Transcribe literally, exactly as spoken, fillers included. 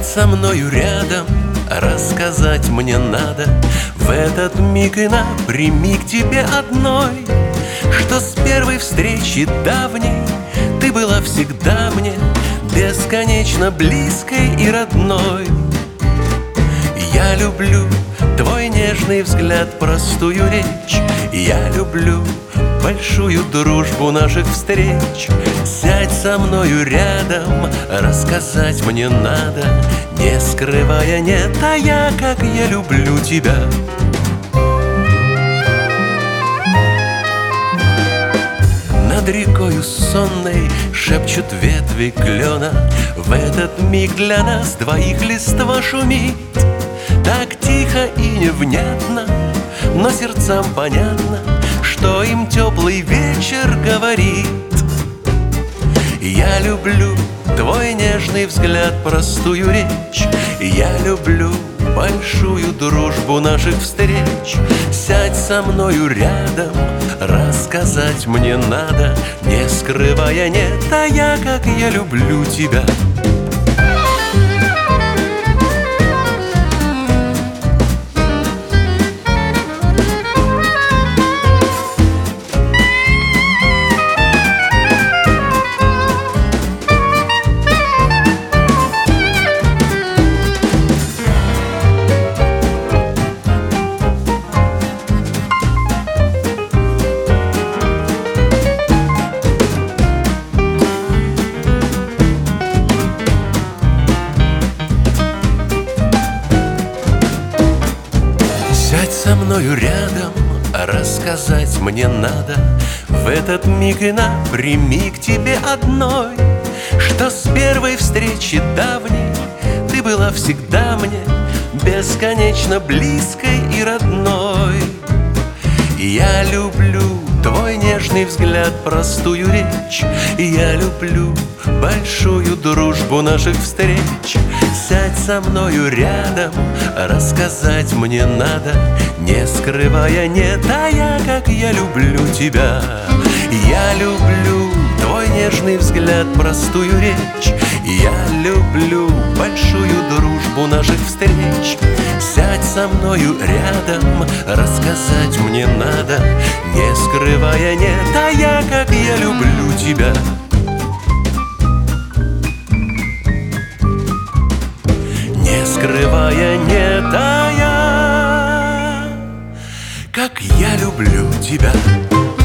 со мною рядом, рассказать мне надо в этот миг и напрямик тебе одной, что с первой встречи давней ты была всегда мне бесконечно близкой и родной. Я люблю твой нежный взгляд, простую речь. Я люблю большую дружбу наших встреч. Сядь со мною рядом, рассказать мне надо, не скрывая, не тая, как я люблю тебя. Над рекою сонной шепчут ветви клена. В этот миг для нас двоих листва шумит. Так тихо и невнятно, но сердцам понятно, что им теплый вечер говорит. Я люблю твой нежный взгляд, простую речь. Я люблю большую дружбу наших встреч. Сядь со мною рядом, рассказать мне надо, не скрывая, не тая, как я люблю тебя. Сядь со мною рядом, рассказать мне надо в этот миг и напрямик тебе одной, что с первой встречи давней ты была всегда мне бесконечно близкой и родной. Я люблю твой нежный взгляд, простую речь. Я люблю большую дружбу наших встреч. Сядь со мною рядом, рассказать мне надо, не скрывая, не тая, как я люблю тебя. Я люблю твой нежный взгляд, простую речь. Я люблю большую дружбу наших встреч. Сядь со мною рядом, рассказать мне надо, не скрывая, не тая, как я люблю тебя. Не скрывая, не тая, как я люблю тебя.